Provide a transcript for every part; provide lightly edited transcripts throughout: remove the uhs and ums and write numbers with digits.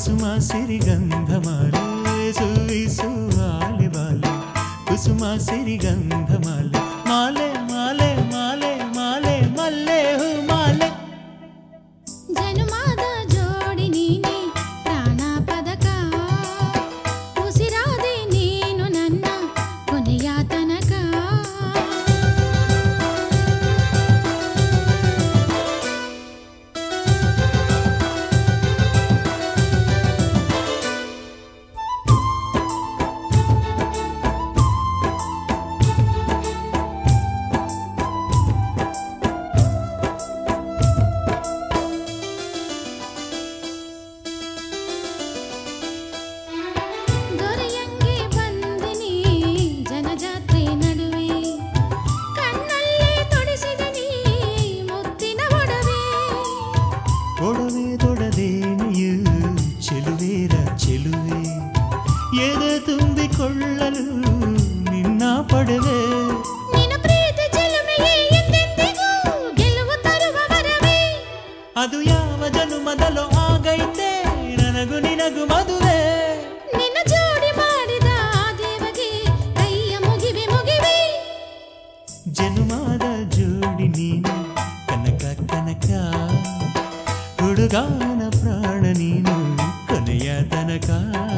ಕುಸುಮ ಸಿರಿಗಂಧಮಾಲೆ ಸುವಿಸುವಾಲೆ ಬಾಲೆ ಕುಸುಮ ಸಿರಿಗಂಧಮಾಲೆ ಮಾಲೆ ಮಾಲೆ ಮಾಲೆ ಮಾಲೆ ಮಲ್ಲೆ ಹೂ ಮಾಲೆ ಜನುಮಾದ ಜೋಡಿ ನೀನೆ ಪ್ರಾಣ ಪದಕ ಉಸಿರಾದೆ ನೀನು ನನ್ನ ಕೊನೆಯ ತನಕ ಒಡವೆ ತೊಡದೇನೆಯು ಚೆಲುವೇರ ಚೆಲುವೆ ಎದೆ ತುಂಬಿಕೊಳ್ಳಲು ನಿನ್ನ ಪಡೆವೆ ನಿನ್ನ ಪ್ರೀತಿ ಚೆಲುವೆಯೇ ಎಂದೆಂದಿಗೂ ಗೆಲುವು ತರುವ ವರವೇ ಅದು ಯಾವ ಜನುಮದಲೋ ಆಗೈತೆ ನನಗೂ ನಿನಗೂ ಮದುವೆ ನಿನ್ನ ಜೋಡಿ ಮಾಡಿದ ಆ ದೇವಗೆ ಕೈಯ ಮುಗಿವೆ ಮುಗಿವೆ ಜನುಮಾದ ಜೋಡಿ ನೀನು ಕನಕ ಕನಕ ಹುಡುಗಾನ ಪ್ರಾಣ ನೀನು ಕೊನೆಯ ತನಕ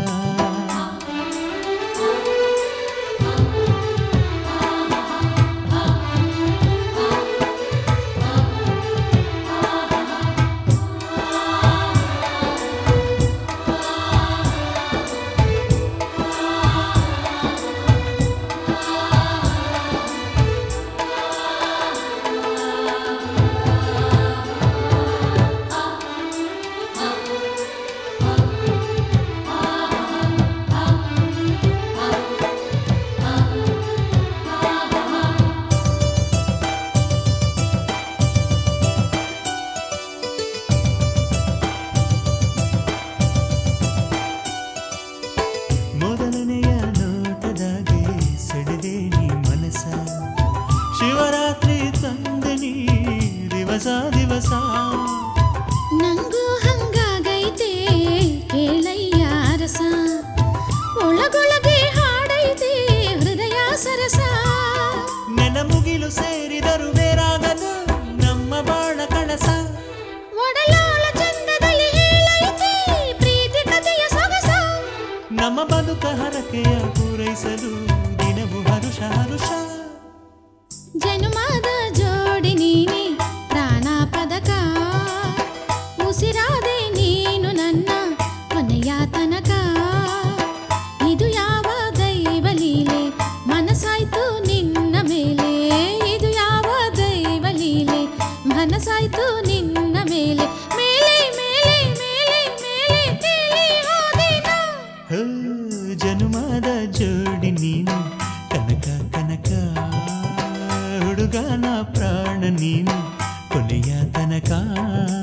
ಮೊದಲನೆಯ ನೋಟದಾಗೆ ಸೆಳೆದೆ ನೀ ಮನಸ ಶಿವರಾತ್ರಿ ತಂದೆ ನೀ ದಿವಸ ದಿವಸ ನಂಗೂ ಹಂಗಾಗೈತೆ ಕೇಳಯ್ಯ ರಸ ಒಳಗೊಳಗೆ ಹಾಡೈತೆ ಹೃದಯ ಸರಸ ನೆನ ಮುಗಿಲು ಸೇರಿದರು ಬೇರಾಗದು ನಮ್ಮ ಬಾಳ ಕಳಸ ಒಡಲಾಳ ಚಂದದಲ್ಲಿ ಹೇಳೈತೆ ಪ್ರೀತಿ ಕಥೆಯ ಸೊಗಸ ನಮ್ಮ ಬದುಕ ಹರಕೆಯ ಪೂರೈಸಲು ದಿನವು ಹರುಷ ಹರುಷ ಜನುಮಾದ ಜೋಡಿ ನೀನೆ ಪ್ರಾಣ ಪದಕ ಉಸಿರಾದೆ ನೀನು ನನ್ನ ಕೊನೆಯ ತನಕ ಇದು ಯಾವ ದೈವ ಲೀಲೆ ಮನಸಾಯ್ತು ನಿನ್ನ ಮೇಲೆ ಇದು ಯಾವ ದೈವ ಲೀಲೆ ಮನಸಾಯ್ತು ನಿನ್ನ ಮೇಲೆ ಮೇಲೆ ಮೇಲೆ ಮೇಲೆ ಮೇಲೆ ತೇಲಿ ಹೋದೆನಾ ಹೋ ಜನುಮದ ಜೋಡಿ ನೀನು ಕನಕ ಕನಕ ಹುಡುಗನ ಪ್ರಾಣ ನೀನು ಕೊನೆಯ ತನಕ